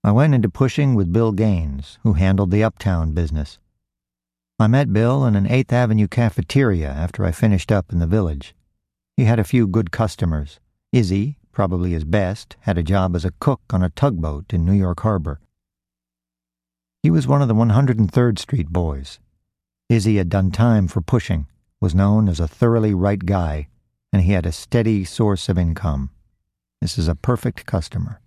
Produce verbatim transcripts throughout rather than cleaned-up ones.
I went into pushing with Bill Gaines, who handled the uptown business. I met Bill in an eighth Avenue cafeteria after I finished up in the village. He had a few good customers. Izzy, probably his best, had a job as a cook on a tugboat in New York Harbor. He was one of the one hundred third Street boys. Izzy had done time for pushing, was known as a thoroughly right guy, and he had a steady source of income. This is a perfect customer.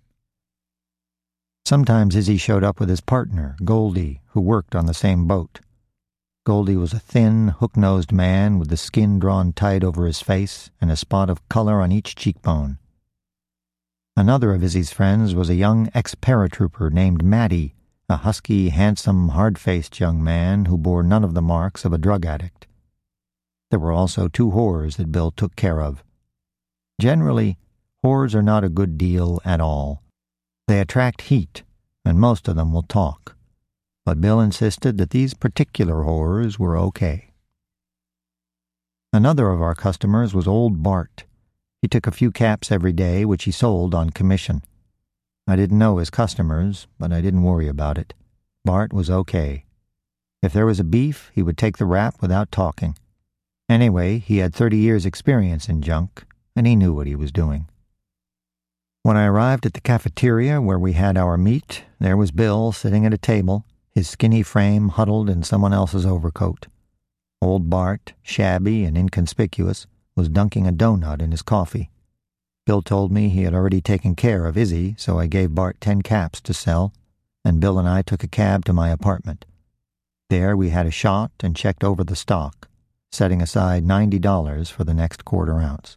Sometimes Izzy showed up with his partner, Goldie, who worked on the same boat. Goldie was a thin, hook-nosed man with the skin drawn tight over his face and a spot of color on each cheekbone. Another of Izzy's friends was a young ex-paratrooper named Matty, a husky, handsome, hard-faced young man who bore none of the marks of a drug addict. There were also two whores that Bill took care of. Generally, whores are not a good deal at all. They attract heat, and most of them will talk. But Bill insisted that these particular whores were okay. Another of our customers was old Bart. He took a few caps every day, which he sold on commission. I didn't know his customers, but I didn't worry about it. Bart was okay. If there was a beef, he would take the rap without talking. Anyway, he had thirty years' experience in junk, and he knew what he was doing. When I arrived at the cafeteria where we had our meat, there was Bill sitting at a table, his skinny frame huddled in someone else's overcoat. Old Bart, shabby and inconspicuous, was dunking a donut in his coffee. Bill told me he had already taken care of Izzy, so I gave Bart ten caps to sell, and Bill and I took a cab to my apartment. There we had a shot and checked over the stock, setting aside ninety dollars for the next quarter ounce.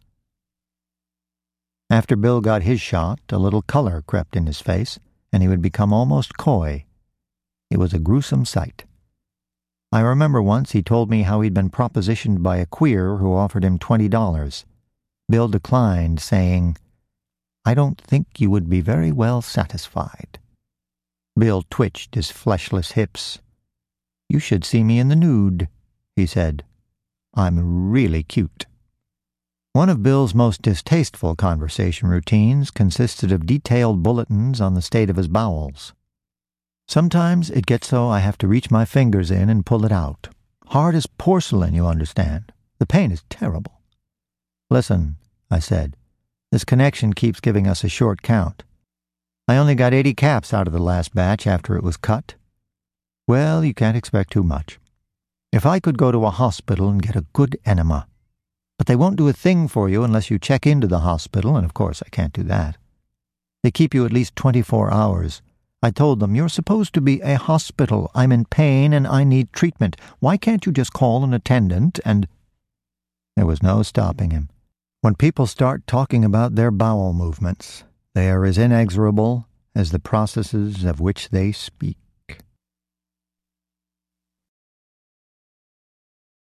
After Bill got his shot, a little color crept in his face, and he would become almost coy. It was a gruesome sight. I remember once he told me how he'd been propositioned by a queer who offered him twenty dollars. Bill declined, saying, "I don't think you would be very well satisfied." Bill twitched his fleshless hips. "You should see me in the nude," he said. "I'm really cute." One of Bill's most distasteful conversation routines consisted of detailed bulletins on the state of his bowels. "Sometimes it gets so I have to reach my fingers in and pull it out. Hard as porcelain, you understand. The pain is terrible." "Listen," I said, "this connection keeps giving us a short count. I only got eighty caps out of the last batch after it was cut." "Well, you can't expect too much. If I could go to a hospital and get a good enema. But they won't do a thing for you unless you check into the hospital, and of course I can't do that. They keep you at least twenty-four hours. I told them, you're supposed to be a hospital. I'm in pain and I need treatment. Why can't you just call an attendant and—" There was no stopping him. When people start talking about their bowel movements, they are as inexorable as the processes of which they speak.